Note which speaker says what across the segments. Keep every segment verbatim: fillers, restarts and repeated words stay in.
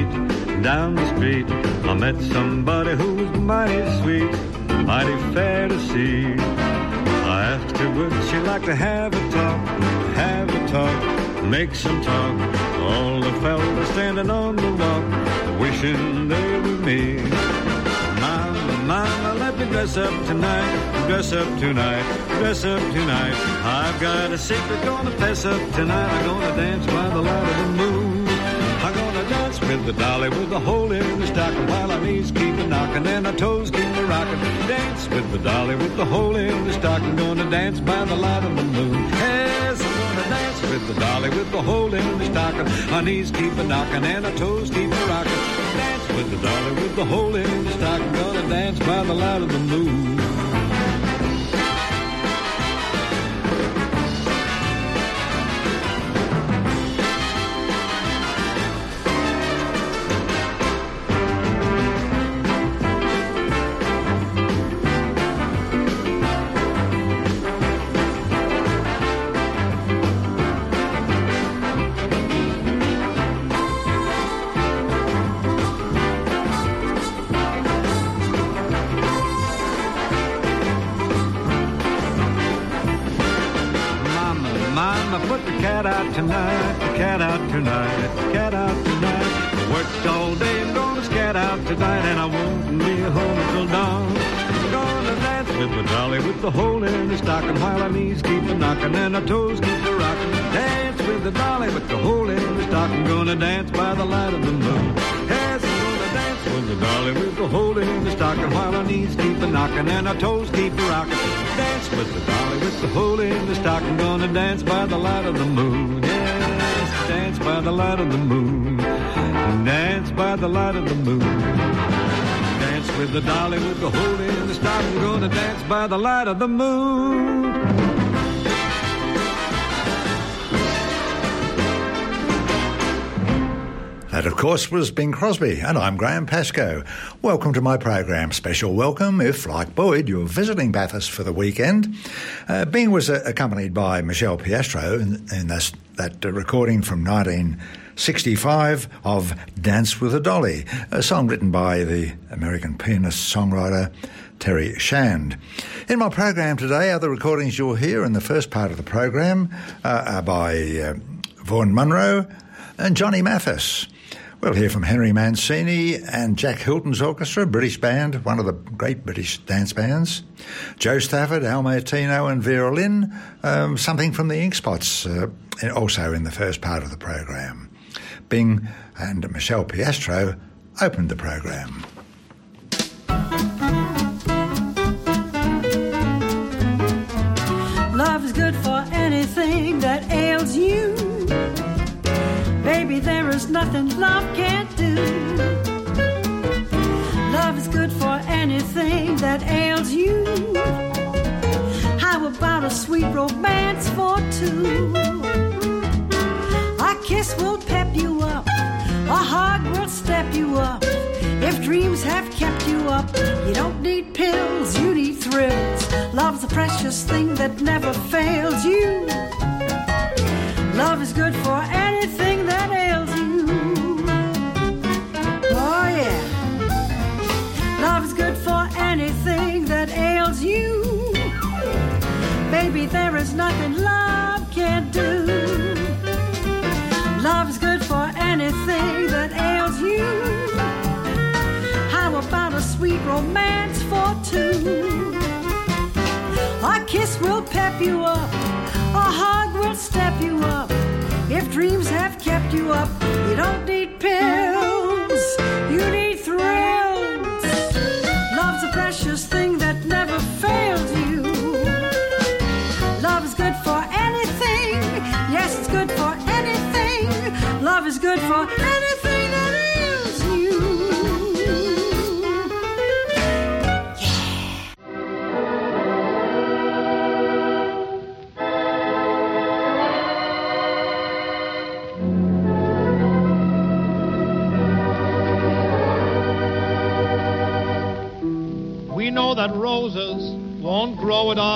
Speaker 1: street, down the street, I met somebody who was mighty sweet, mighty fair to see. I asked her would she like to have a talk, have a talk, make some talk. All the fellas standing on the walk, wishing they were me. Mama, mama, let me dress up tonight, dress up tonight, dress up tonight. I've got a secret, gonna fess up tonight. I'm gonna dance by the light of the moon. I'm gonna dance with the dolly with the hole in the stocking, while our knees keep a knocking and our toes keep a rocking. Dance with the dolly with the hole in the stocking, gonna dance by the light of the moon. Yes, I'm gonna dance with the dolly with the hole in the stocking, our knees keep a knocking and our toes keep a rocking. Dance with the dolly with the hole in the stocking, gonna dance by the light of the moon. Tonight, the cat out tonight, the cat out tonight. I worked all day, I'm gonna scat out tonight, and I won't be home until dawn. I'm gonna dance with the dolly with the hole in the stocking, while our knees keep a knocking and our toes keep a rocking. Dance with the dolly with the hole in the stocking, gonna dance by the light of the moon. Yes, I'm gonna dance with the dolly with the hole in the stocking, while our knees keep a knocking and our toes keep a rocking. Dance with the dolly with the hole in the stocking, gonna dance by the light of the moon. Yes, dance by the light of the moon. Dance by the light of the moon. Dance with the dolly with the hole in the stocking, gonna dance by the light of the moon.
Speaker 2: That, of course, was Bing Crosby, and I'm Graham Pascoe. Welcome to my program. Special welcome if, like Boyd, you're visiting Bathurst for the weekend. Uh, Bing was uh, accompanied by Michelle Piastro in, in this, that uh, recording from nineteen sixty-five of Dance with a Dolly, a song written by the American pianist-songwriter Terry Shand. In my program today, other recordings you'll hear in the first part of the program uh, are by uh, Vaughan Munro and Johnny Mathis. We'll hear from Henry Mancini and Jack Hilton's Orchestra, British band, one of the great British dance bands. Joe Stafford, Al Martino and Vera Lynn, um, something from the Ink Spots, uh, also in the first part of the program. Bing and Michelle Piastro opened the program.
Speaker 3: Love is good for anything that ails you. Baby, there is nothing love can't do. Love is good for anything that ails you. How about a sweet romance for two? A kiss will pep you up, a hug will step you up. If dreams have kept you up, you don't need pills, you need thrills. Love's a precious thing that never fails you. Love is good for anything that ails you. Oh yeah. Love is good for anything that ails you. Baby, there is nothing love can't do. Love is good for anything that ails you. How about a sweet romance for two? A kiss will pep you up, a hug will step you up. If dreams have kept you up, you don't need pills, you need thrills. Love's a precious thing that never fails you. Love is good for anything, yes, it's good for anything. Love is good for anything that ails you.
Speaker 4: We know that roses won't grow at our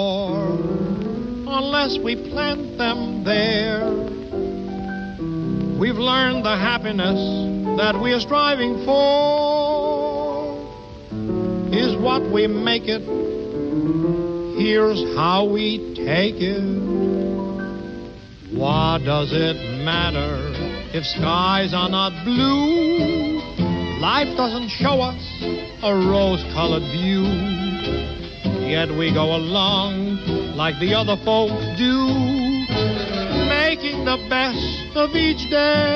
Speaker 4: door unless we plant them there. We've learned the happiness that we are striving for is what we make it. Here's how we take it. What does it matter if skies are not blue? Life doesn't show us a rose-colored view. Yet we go along like the other folks do, making the best of each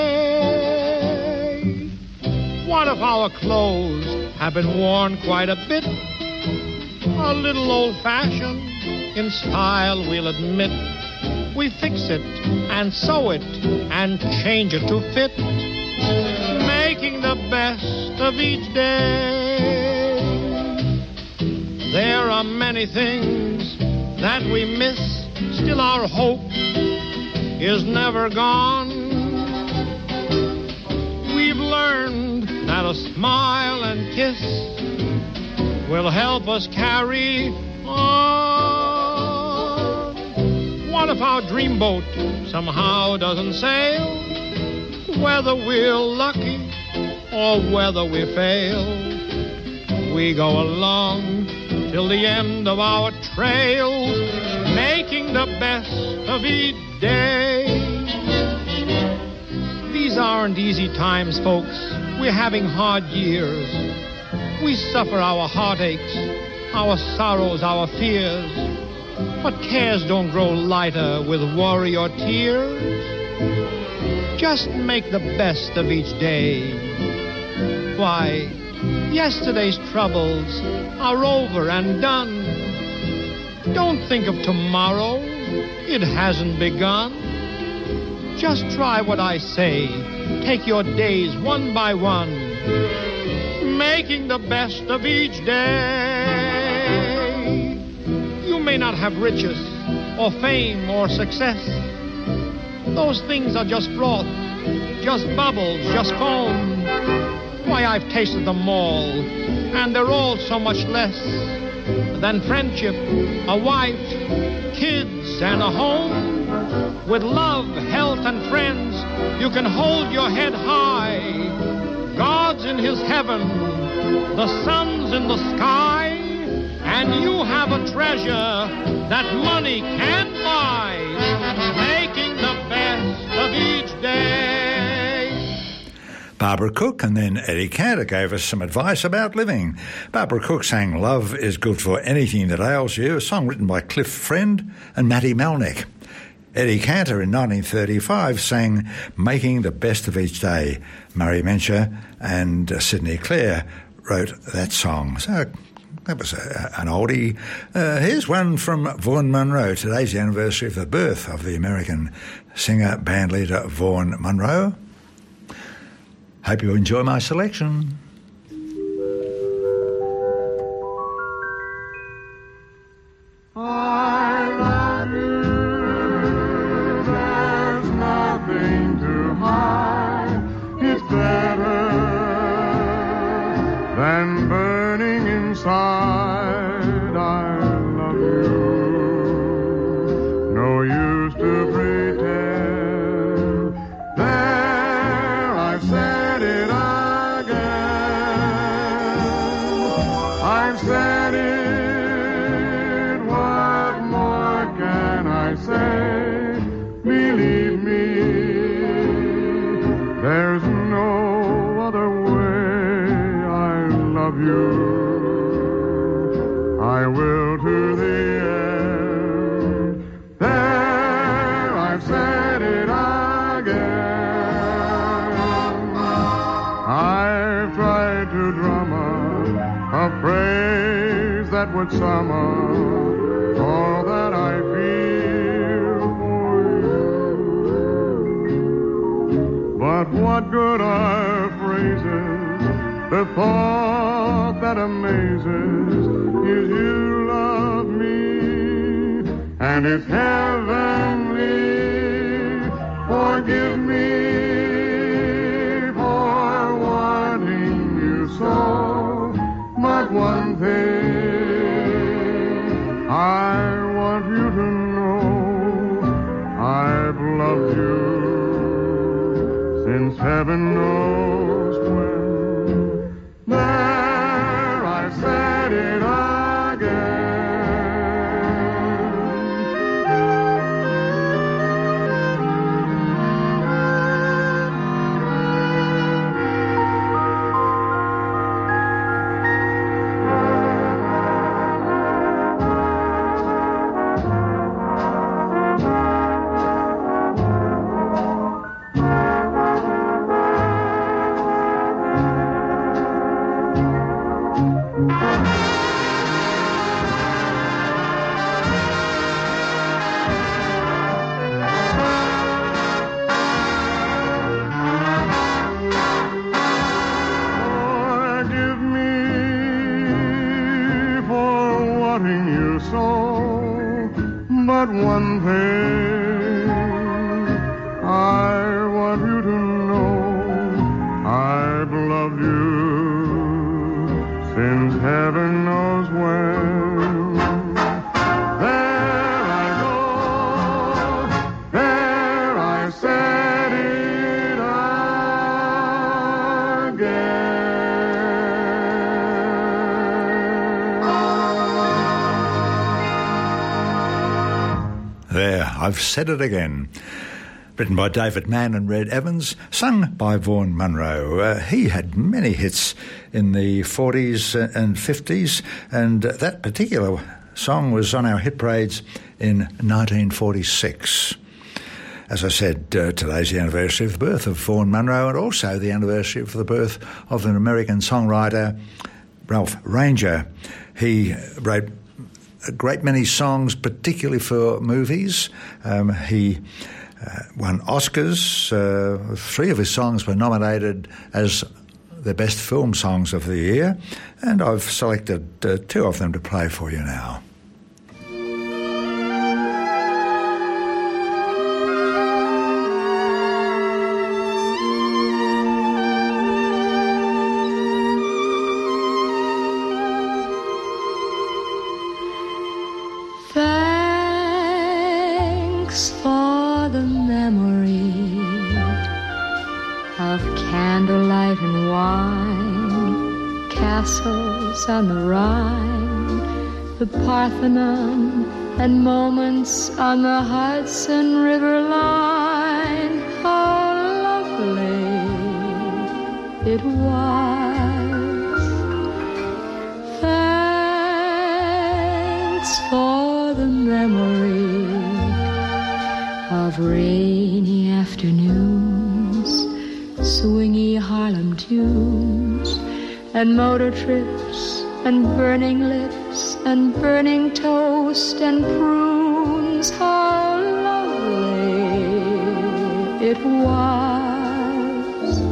Speaker 4: day. What if our clothes have been worn quite a bit? A little old-fashioned in style, we'll admit. We fix it and sew it and change it to fit, making the best of each day. There are many things that we miss, still our hope is never gone. We've learned that a smile and kiss will help us carry on. What if our dreamboat somehow doesn't sail? Whether we're lucky or whether we fail, we go along till the end of our trail, making the best of each day. These aren't easy times, folks. We're having hard years. We suffer our heartaches, our sorrows, our fears. But cares don't grow lighter with worry or tears. Just make the best of each day. Why, yesterday's troubles are over and done. Don't think of tomorrow, it hasn't begun. Just try what I say, take your days one by one, making the best of each day. You may not have riches or fame or success. Those things are just froth, just bubbles, just foam. Why, I've tasted them all, and they're all so much less than friendship, a wife, kids, and a home. With love, health, and friends, you can hold your head high. God's in his heaven, the sun's in the sky, and you have a treasure that money can't buy, making the best of each day.
Speaker 2: Barbara Cook and then Eddie Cantor gave us some advice about living. Barbara Cook sang Love is Good for Anything That Ails You, a song written by Cliff Friend and Matty Melnick. Eddie Cantor in nineteen thirty-five sang Making the Best of Each Day. Murray Mencher and uh, Sidney Clare wrote that song. So that was a, an oldie. Uh, here's one from Vaughan Monroe. Today's the anniversary of the birth of the American singer, bandleader Vaughan Monroe. Hope you enjoy my selection.
Speaker 5: I love you, there's nothing to hide. It's better than burning inside. I love you, no use to pretend. There, I've said it again. I've said it, what more can I say? Believe me, there's no other way. I love you, I will to the end. There, I've said it again. I've tried to drum up a phrase that would sum up all that I feel for you. But what good are phrases? The thought that amazes is you love me, and it's heavenly. Forgive me for wanting you so, but one thing I want you to know, I've loved you
Speaker 2: I've Said It Again. Written by David Mann and Red Evans, sung by Vaughan Monroe. Uh, he had many hits in the forties and fifties, and that particular song was on our hit parades in nineteen forty-six. As I said, uh, today's the anniversary of the birth of Vaughan Monroe, and also the anniversary of the birth of an American songwriter, Ralph Ranger. He wrote a great many songs, particularly for movies. Um, he uh, won Oscars. Uh, three of his songs were nominated as the best film songs of the year, and I've selected uh, two of them to play for you now.
Speaker 6: Thanks for the memory of candlelight and wine, castles on the Rhine, the Parthenon, and moments on the Hudson River line. How lovely it was. Thanks for the memory of rainy afternoons, swingy Harlem tunes, and motor trips, and burning lips, and burning toast, and prunes. How lovely it was.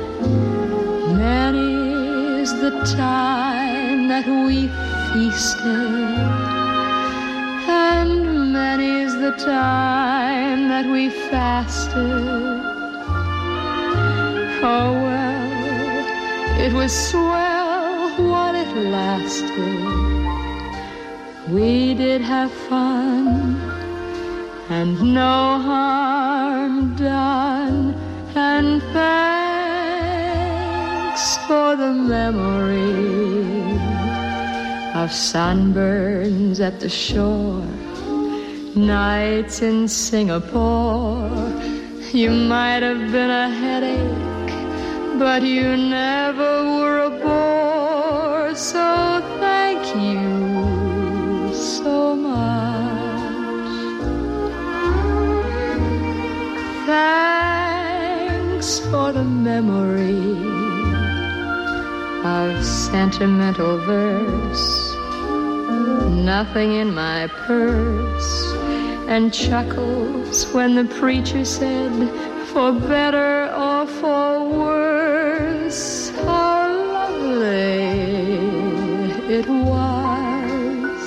Speaker 6: Many's the time that we feasted, and many's the time that we fasted. Oh well, it was swell while it lasted. We did have fun, and no harm done. And thanks for the memory of sunburns at the shore, nights in Singapore. You might have been a headache, but you never were a bore. So thank you so much. Thanks for the memory of sentimental verse, nothing in my purse, and chuckles when the preacher said, for better or for worse. How lovely it was.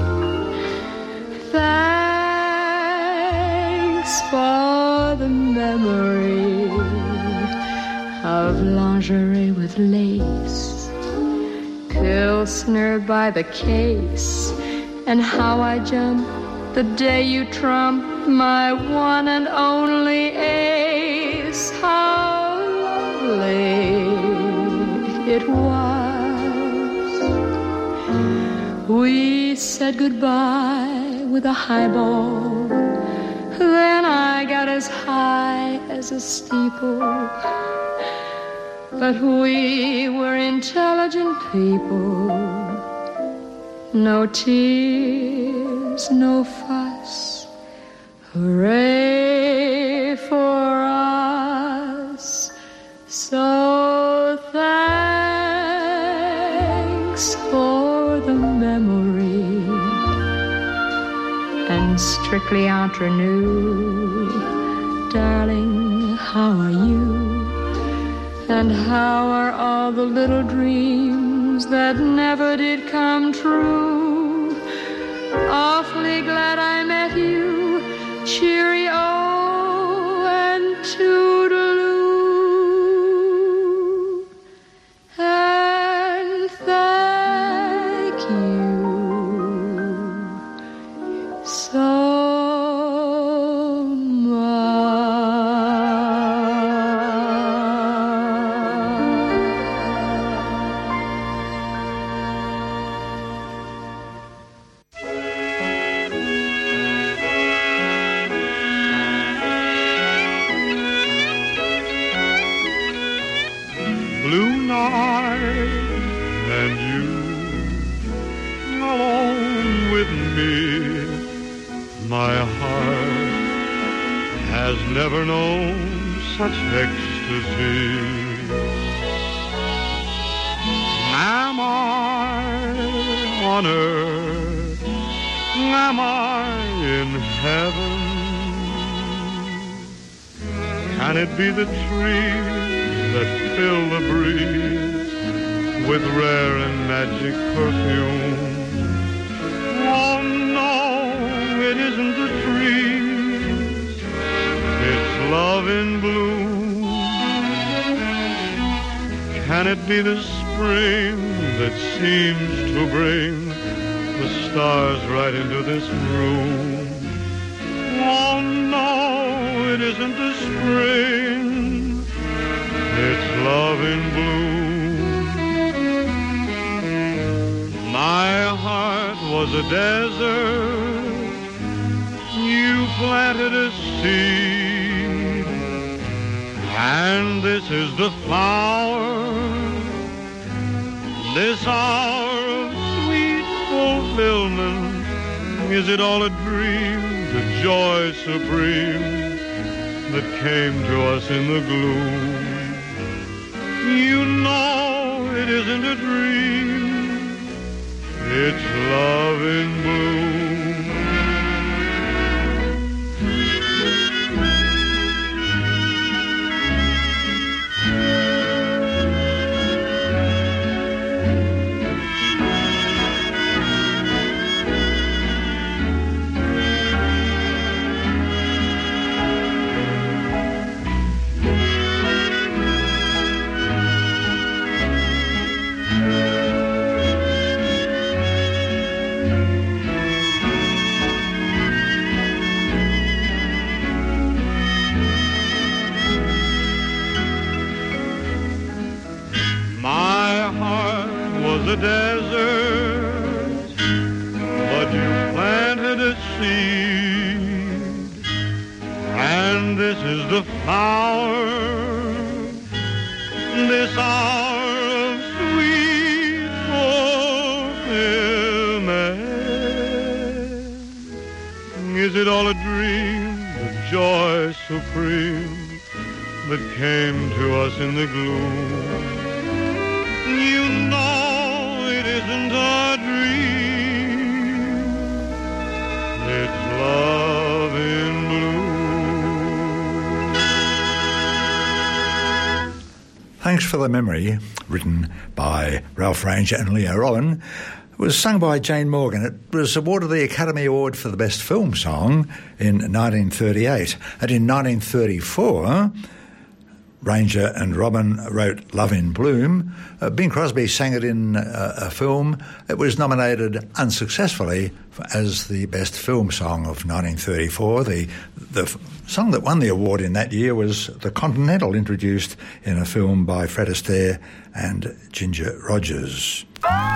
Speaker 6: Thanks for the memory of lingerie with lace, Pilsner by the case, and how I jumped the day you trumped my one and only ace. How lovely it was. We said goodbye with a highball, then I got as high as a steeple. But we were intelligent people. No tears, no fuss. Hooray for us. So thanks for the memory. And strictly entre nous, darling, how are you? And how are all the little dreams that never did come true? Awfully glad I met you. Cheerio and toodaloo. And thank you so
Speaker 5: blue night, and you alone with me. My heart has never known such ecstasy. Am I on earth? Am I in heaven? Can it be the trees that fill the breeze with rare and magic perfume? Oh no, it isn't the trees, it's love in bloom. Can it be the spring that seems to bring the stars right into this room? Oh no, it isn't the spring, it's love in bloom. My heart was a desert, you planted a seed, and this is the flower, this hour of sweet fulfillment. Is it all a dream, the joy supreme that came to us in the gloom? You know it isn't a dream, it's love in bloom. The desert, but you planted a seed, and this is the flower, this hour of sweet fulfillment. Is it all a dream, the joy supreme that came to us in the gloom? You know it isn't a dream, it's love in bloom.
Speaker 2: Thanks for the Memory, written by Ralph Ranger and Leo Robin. It was sung by Jane Morgan. It was awarded the Academy Award for the Best Film Song in nineteen thirty-eight. And in nineteen thirty-four, Ranger and Robin wrote Love in Bloom. Uh, Bing Crosby sang it in uh, a film. It was nominated unsuccessfully for, as the best film song of nineteen thirty-four. The, the f- song that won the award in that year was The Continental, introduced in a film by Fred Astaire and Ginger Rogers.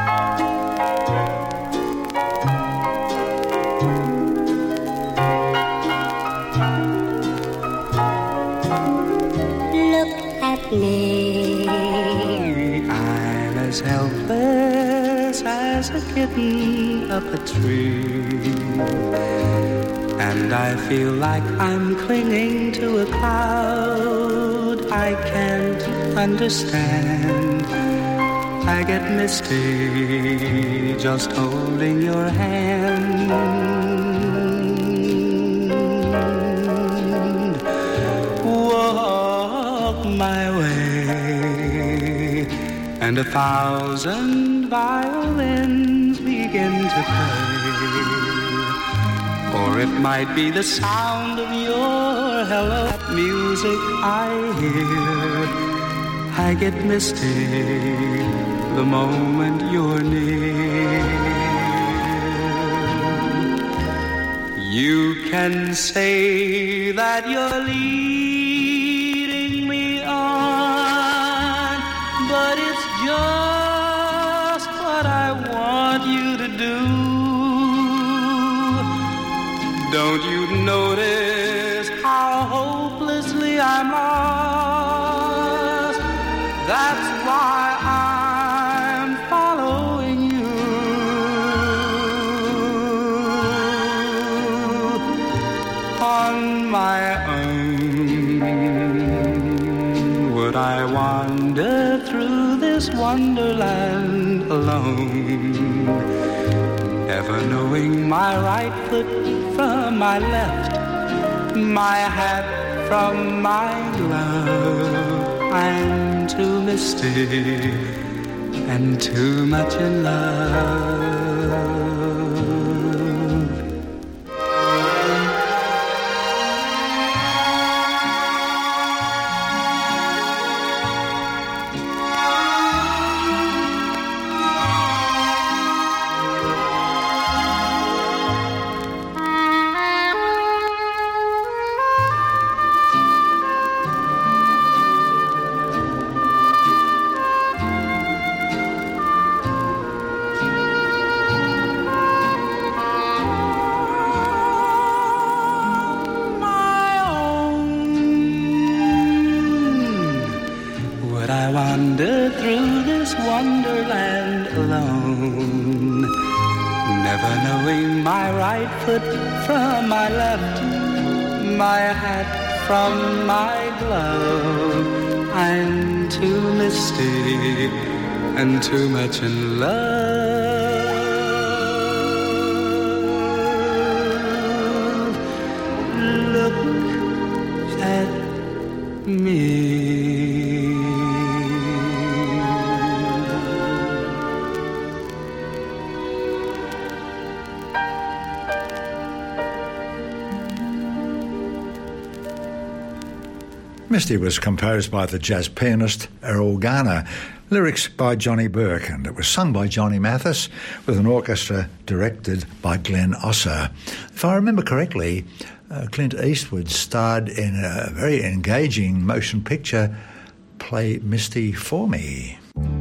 Speaker 7: Me, I'm as helpless as a kitten up a tree, and I feel like I'm clinging to a cloud I can't understand. I get misty just holding your hand. My way, and a thousand violins begin to play, or it might be the sound of your hello. That music I hear, I get misty the moment you're near. You can say that you're leading me on, but it's just what I want you to do. Don't you notice how hopelessly I'm lost? That's why why I'm following you. On my own, would I wander through this wonderland alone, never knowing my right foot from my left, my hat from my glove. I'm too misty and too much in love. From my left, my hat from my glove. I'm too misty and too much in love. Look at me.
Speaker 2: Misty was composed by the jazz pianist Errol Garner, lyrics by Johnny Burke, and it was sung by Johnny Mathis with an orchestra directed by Glenn Osser. If I remember correctly, uh, Clint Eastwood starred in a very engaging motion picture, Play Misty for Me.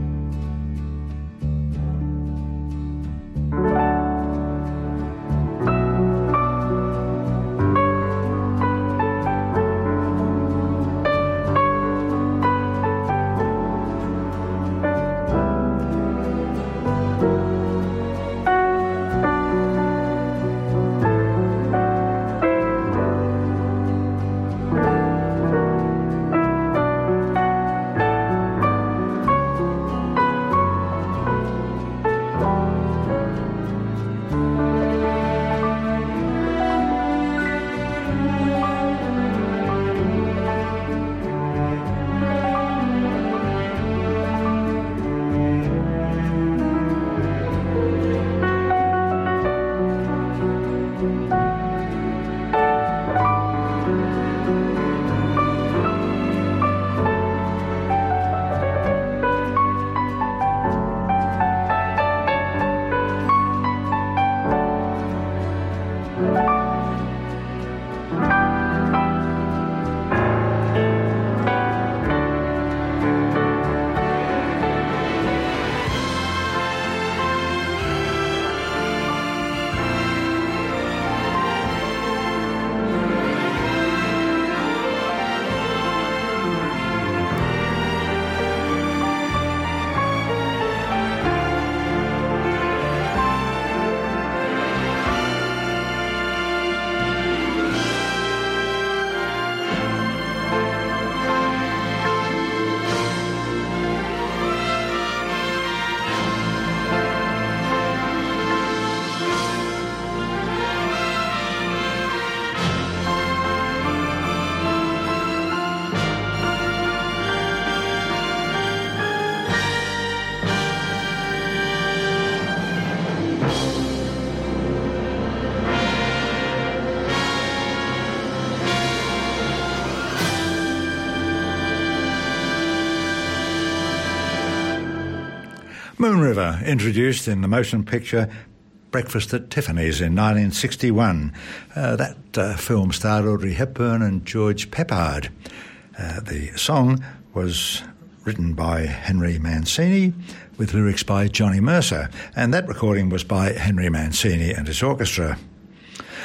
Speaker 2: Moon River, introduced in the motion picture Breakfast at Tiffany's in nineteen sixty-one. Uh, that uh, film starred Audrey Hepburn and George Peppard. Uh, the song was written by Henry Mancini with lyrics by Johnny Mercer, and that recording was by Henry Mancini and his orchestra.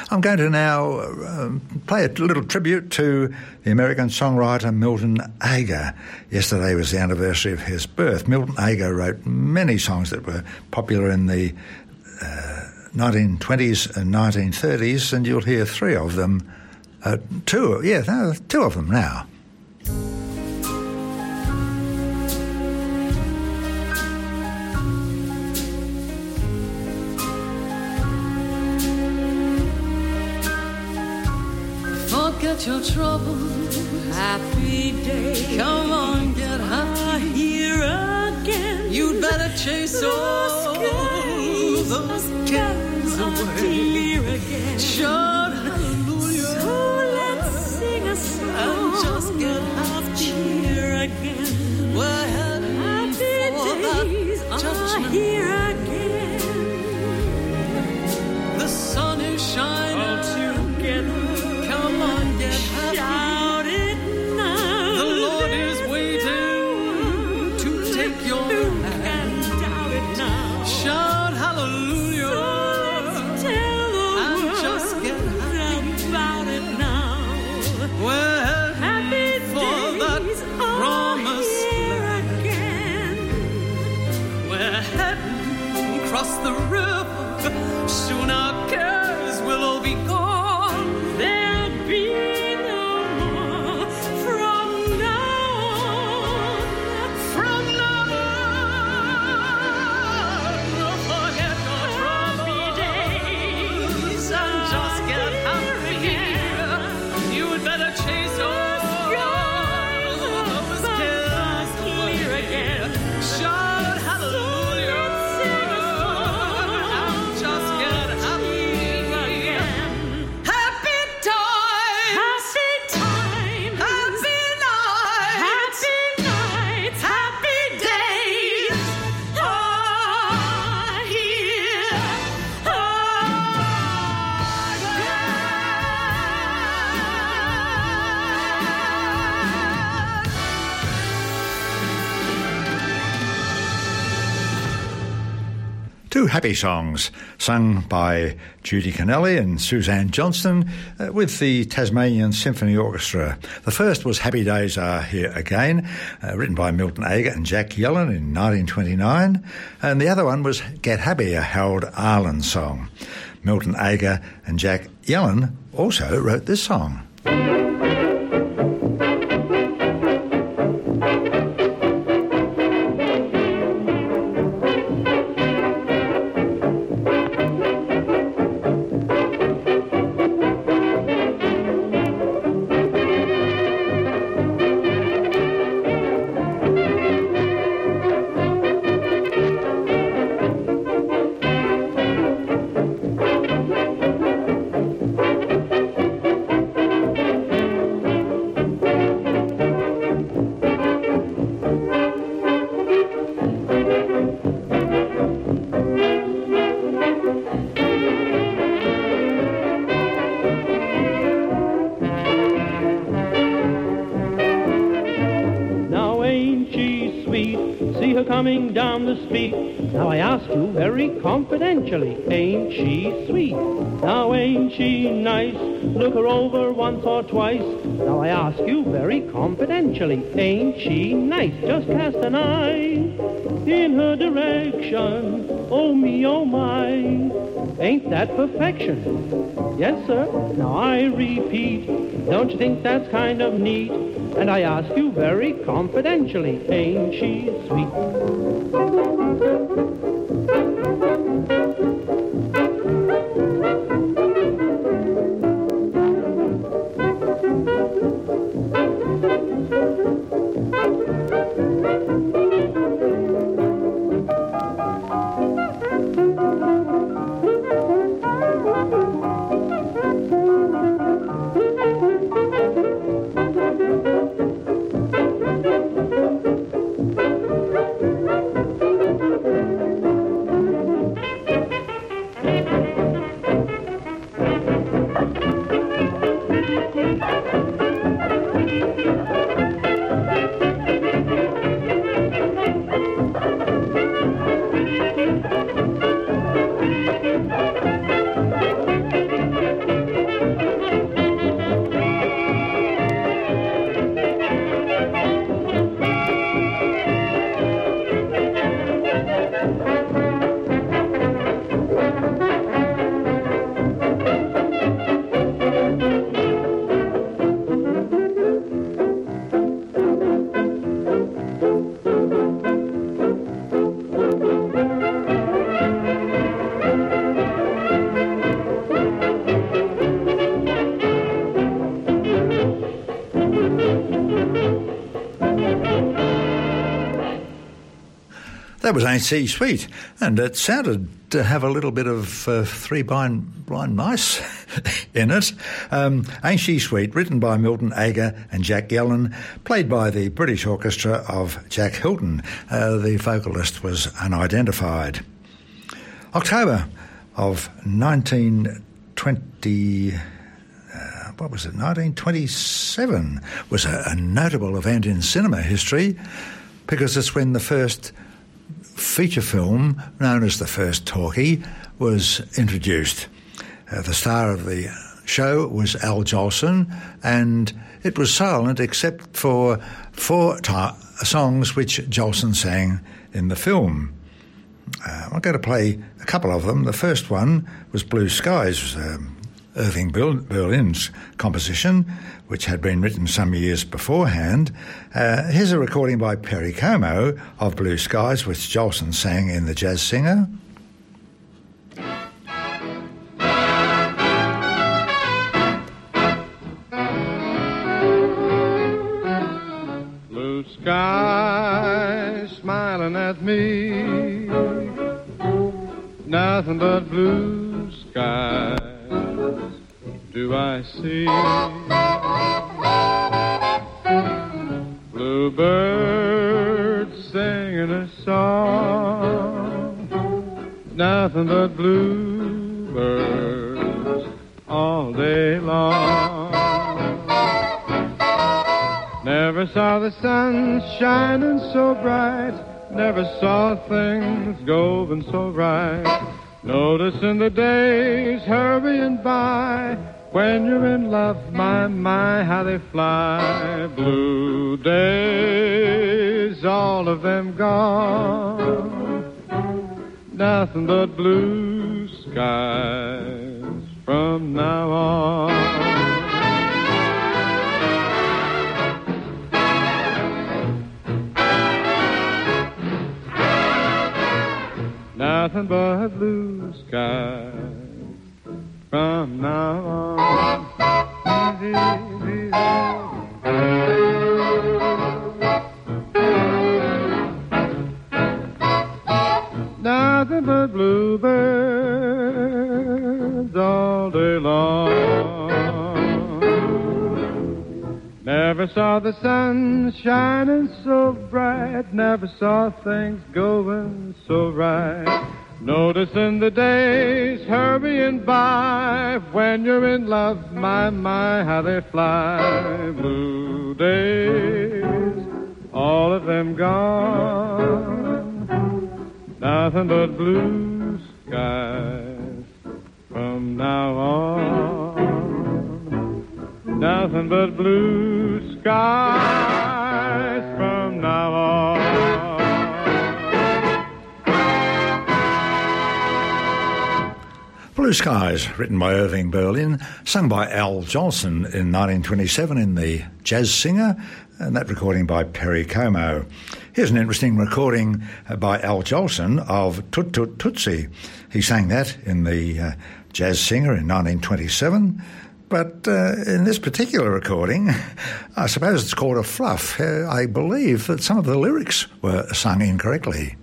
Speaker 2: I'm going to now uh, play a little tribute to the American songwriter Milton Ager. Yesterday was the anniversary of his birth. Milton Ager wrote many songs that were popular in the uh, nineteen twenties and nineteen thirties, and you'll hear three of them, uh, two, yeah, no, two of them now.
Speaker 8: Forget your trouble, happy day. Come on, get happy here again. You'd better chase all those cares away. Again. Shout hallelujah. So let's sing a song and just get happy here again. We're heading happy for days that judgment. Here again. The sun is shining all together. Come on, get happy. Shout it now. The Lord is waiting to take your hand. Doubt it now. Shout hallelujah. So let's tell the and world just get happy about it now. We're happy for that promised land again. We're heading across the river. Soon our cares will all be gone.
Speaker 2: Two happy songs sung by Judy Connelly and Suzanne Johnston uh, with the Tasmanian Symphony Orchestra. The first was Happy Days Are Here Again, uh, written by Milton Ager and Jack Yellen in nineteen twenty-nine, and the other one was Get Happy, a Harold Arlen song. Milton Ager and Jack Yellen also wrote this song.
Speaker 9: Coming down the street. Now I ask you very confidentially, ain't she sweet? Now ain't she nice? Look her over once or twice. Now I ask you very confidentially, ain't she nice? Just cast an eye in her direction. Oh me, oh my, ain't that perfection? Yes, sir. Now I repeat, don't you think that's kind of neat? And I ask you very confidentially, ain't she sweet?
Speaker 2: That was Ain't She Sweet, and it sounded to have a little bit of uh, Three Blind, blind Mice in it. Um, Ain't She Sweet, written by Milton Agar and Jack Yellen, played by the British Orchestra of Jack Hilton. Uh, the vocalist was unidentified. October of nineteen twenty... Uh, what was it, nineteen twenty-seven, was a, a notable event in cinema history because it's when the first feature film, known as The First Talkie, was introduced. Uh, the star of the show was Al Jolson, and it was silent except for four ta- songs which Jolson sang in the film. Uh, I'm going to play a couple of them. The first one was Blue Skies, um, Irving Berlin's composition, which had been written some years beforehand. Uh, here's a recording by Perry Como of Blue Skies, which Jolson sang in The Jazz Singer.
Speaker 5: Blue skies smiling at me, nothing but blue skies do I see. Bluebirds singing a song, nothing but bluebirds all day long. Never saw the sun shining so bright, never saw things going so right. Noticing the days hurrying by, when you're in love, my, my, how they fly. Blue days, all of them gone, nothing but blue skies from now on. Nothing but blue skies from now on. Nothing but bluebirds all day long. Never saw the sun shining so bright, never saw things going so right. Noticing the days hurrying by, when you're in love, my, my, how they fly. Blue days, all of them gone, nothing but blue skies from now on. Nothing but blue skies from now on.
Speaker 2: Blue Skies, written by Irving Berlin, sung by Al Jolson in nineteen twenty-seven in The Jazz Singer, and that recording by Perry Como. Here's an interesting recording by Al Jolson of Tut Tut Tootsie. He sang that in The uh, Jazz Singer in nineteen twenty-seven, but uh, in this particular recording, I suppose it's called a fluff. Uh, I believe that some of the lyrics were sung incorrectly.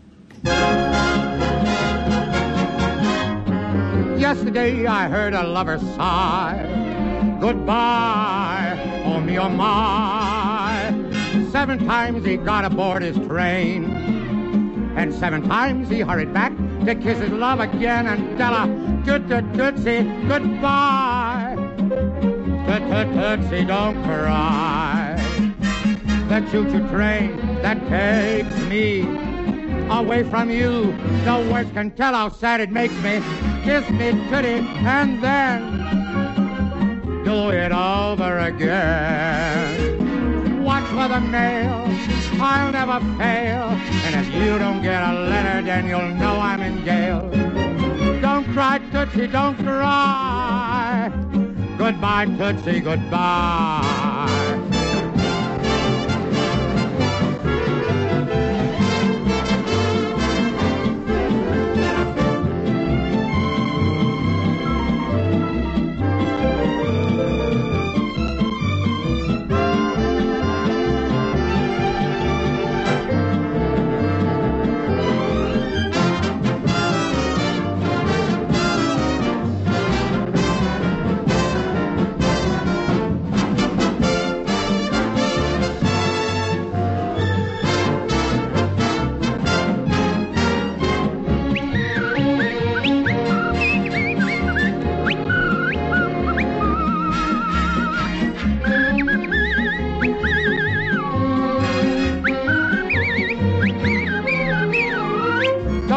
Speaker 10: Yesterday I heard a lover sigh, goodbye, oh me, oh my. Seven times he got aboard his train, and seven times he hurried back to kiss his love again and tell her, toot-toot-tootsie, goodbye. Toot-toot-tootsie, don't cry. The choo-choo train that takes me away from you, no words can tell how sad it makes me. Kiss me, tootie, and then do it over again. Watch for the mail, I'll never fail, and if you don't get a letter, then you'll know I'm in jail. Don't cry, Tootsie, don't cry. Goodbye, Tootsie, goodbye.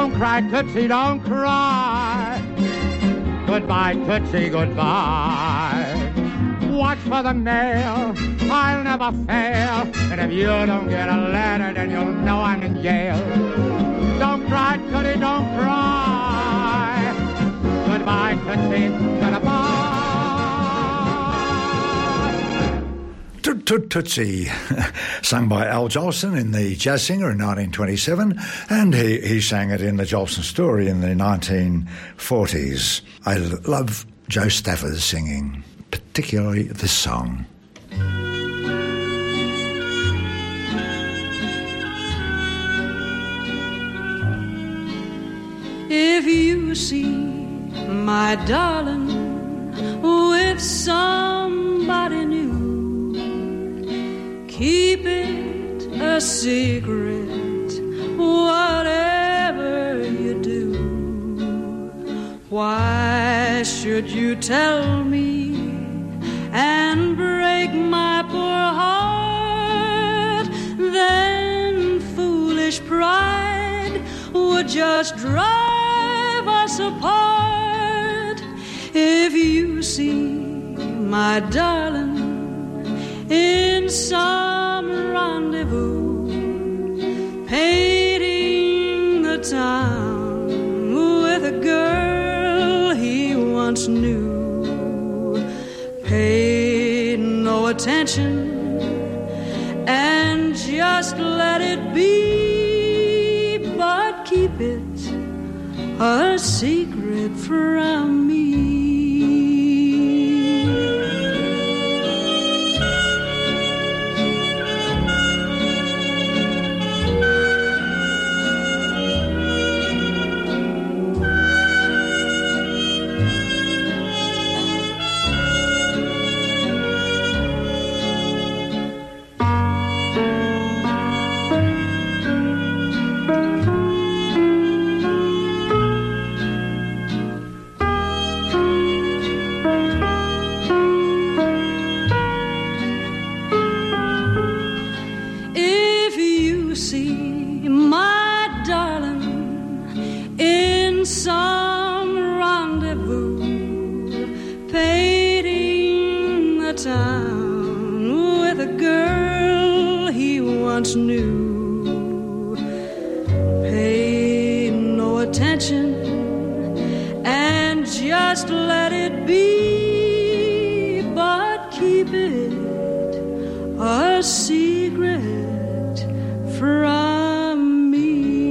Speaker 10: Don't cry, Tootsie, don't cry. Goodbye, Tootsie, goodbye. Watch for the mail, I'll never fail. And if you don't get a letter, then you'll know I'm in jail. Don't cry, Tootsie, don't cry. Goodbye, Tootsie, goodbye.
Speaker 2: Toot Toot Tootsie, sung by Al Jolson in The Jazz Singer in nineteen twenty-seven, and he, he sang it in The Jolson Story in the nineteen forties. I love Joe Stafford's singing, particularly this song.
Speaker 3: If you see my darling with somebody new, keep it a secret, whatever you do. Why should you tell me and break my poor heart? Then foolish pride would just drive us apart. If you see my darling in some rendezvous, painting the town with a girl he once knew, pay no attention and just let it be, but keep it a secret from me. Knew, pay no attention and just let it be, but keep it a secret from me.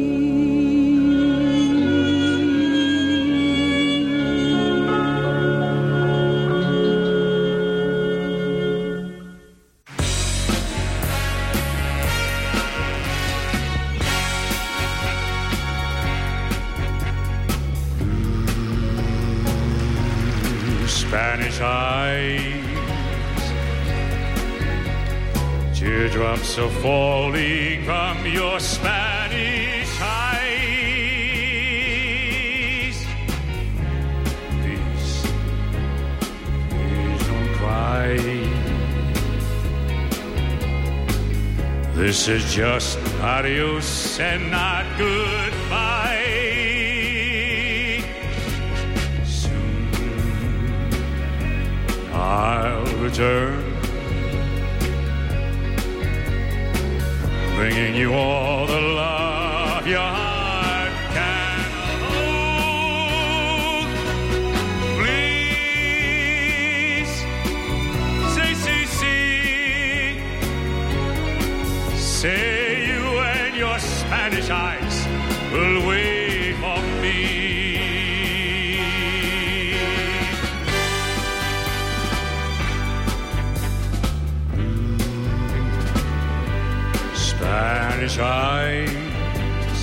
Speaker 1: Spanish eyes, teardrops are falling from your Spanish eyes. Please, please don't cry. This is just adios and not goodbye. I'll return, bringing you all the love your heart can hold. Please, say, say, say, say you and your Spanish eyes will wait for me. Spanish eyes,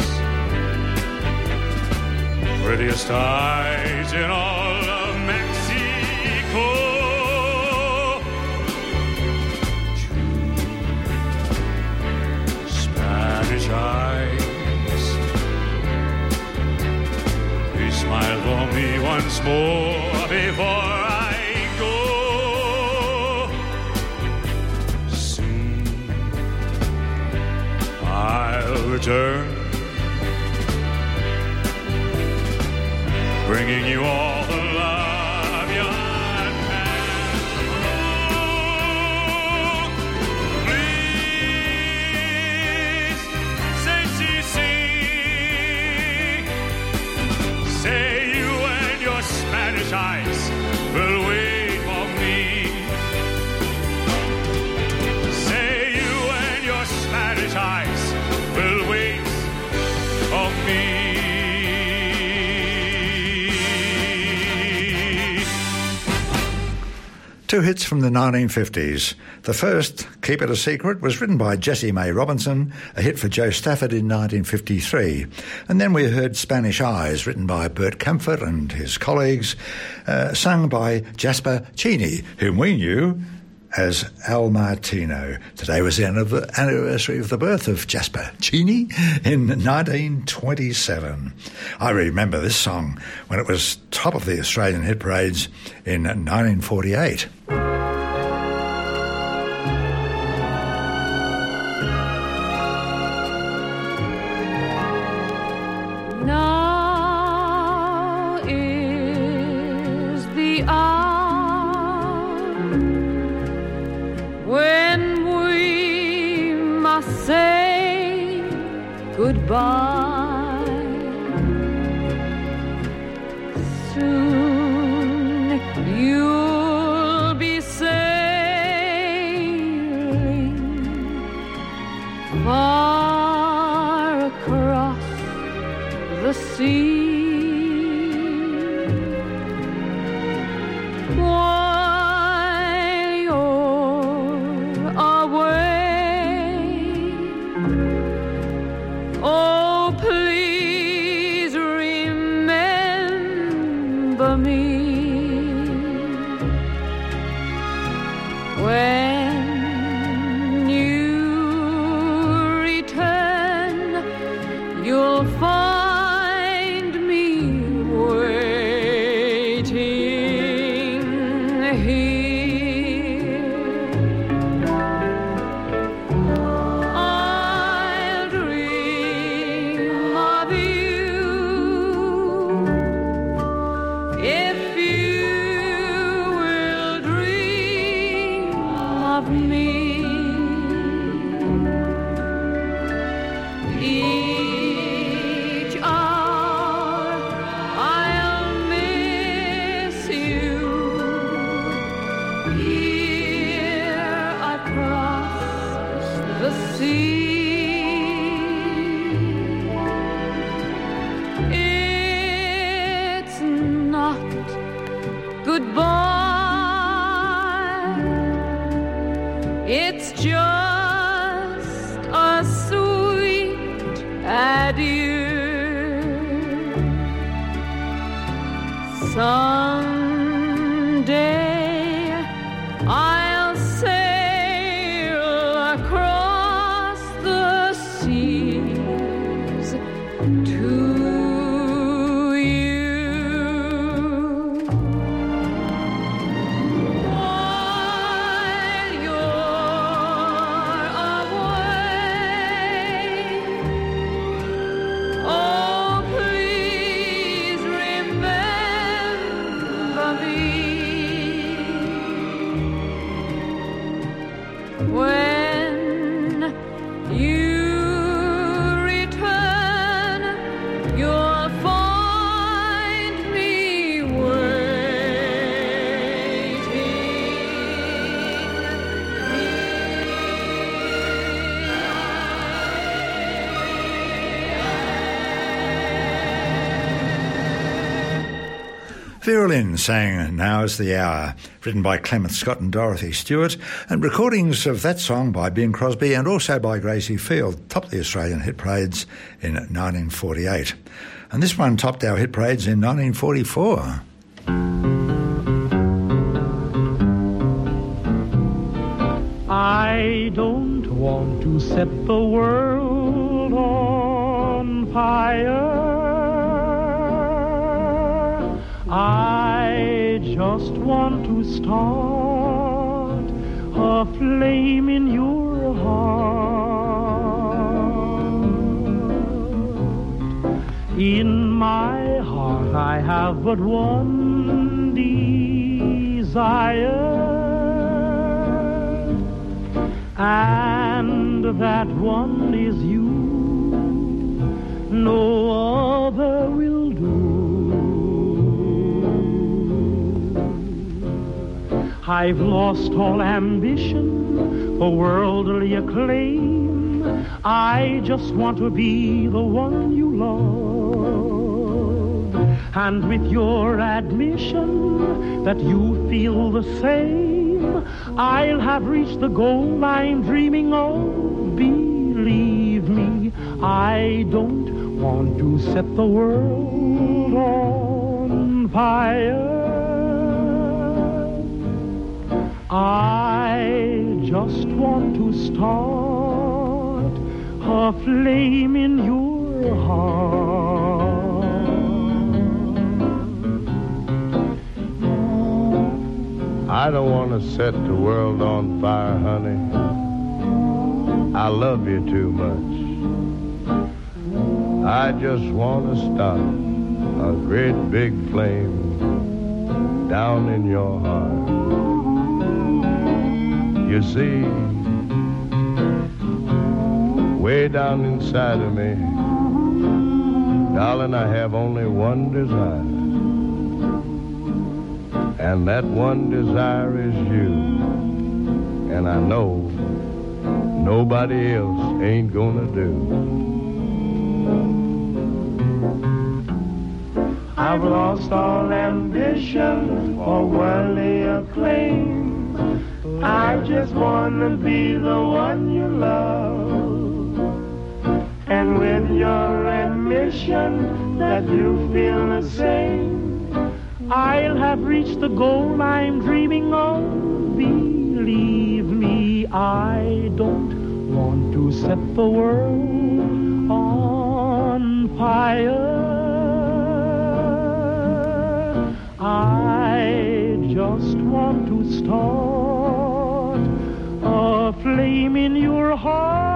Speaker 1: prettiest eyes in all of Mexico. Spanish eyes, please smile for me once more before I go. Soon I'll return,
Speaker 5: bringing you all the love you have. Oh, please, say si, si. Say you and your Spanish eyes will wait for me. Say you and your Spanish eyes will wait for me.
Speaker 2: Two hits from the nineteen fifties. The first, Keep It a Secret, was written by Jessie May Robinson, a hit for Joe Stafford in nineteen fifty-three. And then we heard Spanish Eyes, written by Bert Kaempfert and his colleagues, uh, sung by Jasper Cheney, whom we knew as Al Martino. Today was the anniversary of the birth of Jasper Cheney in nineteen twenty-seven. I remember this song when it was top of the Australian hit parades in nineteen forty-eight.
Speaker 6: Now is the hour when we must say goodbye. Soon you'll be sailing far across the sea. While you're away, oh, please remember me when you return. You'll find me waiting here. I'll dream of you if you will dream of me. Each hour I'll miss you here across the sea. It's not goodbye, it's just a sweet adieu. Someday I'll sail across the seas to you. While you're away, oh, please remember me when you return. You'll find me
Speaker 2: Vera Lynn sang Now's the Hour, written by Clement Scott and Dorothy Stewart, and recordings of that song by Bing Crosby and also by Gracie Field topped the Australian hit parades in nineteen forty-eight. And this one topped our hit parades in nineteen forty-four.
Speaker 9: I don't want to set the world on fire. I just want to start a flame in your heart. In my heart I have but one desire, and that one is you. No other will do. I've lost all ambition for worldly acclaim. I just want to be the one you love. And with your admission that you feel the same, I'll have reached the goal I'm dreaming of. Believe me, I don't want to set the world on fire. I just want to start a flame in your heart.
Speaker 11: I don't want to set the world on fire, honey. I love you too much. I just want to start a great big flame down in your heart. You see, way down inside of me, darling, I have only one desire. And that one desire is you. And I know nobody else ain't gonna do.
Speaker 7: I've lost all ambition for worldly acclaim. I just want to be the one you love. And with your admission that you feel the same,
Speaker 9: I'll have reached the goal I'm dreaming of. Believe me, I don't want to set the world on fire. I just want to start a flame in your heart.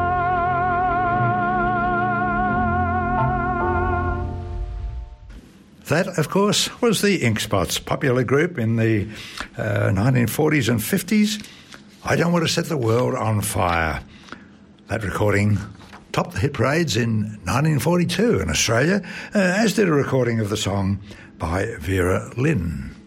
Speaker 2: That, of course, was the Ink Spots, popular group in the uh, nineteen forties and fifties. I Don't Want to Set the World on Fire. That recording topped the hit parades in nineteen forty-two in Australia, uh, as did a recording of the song by Vera Lynn.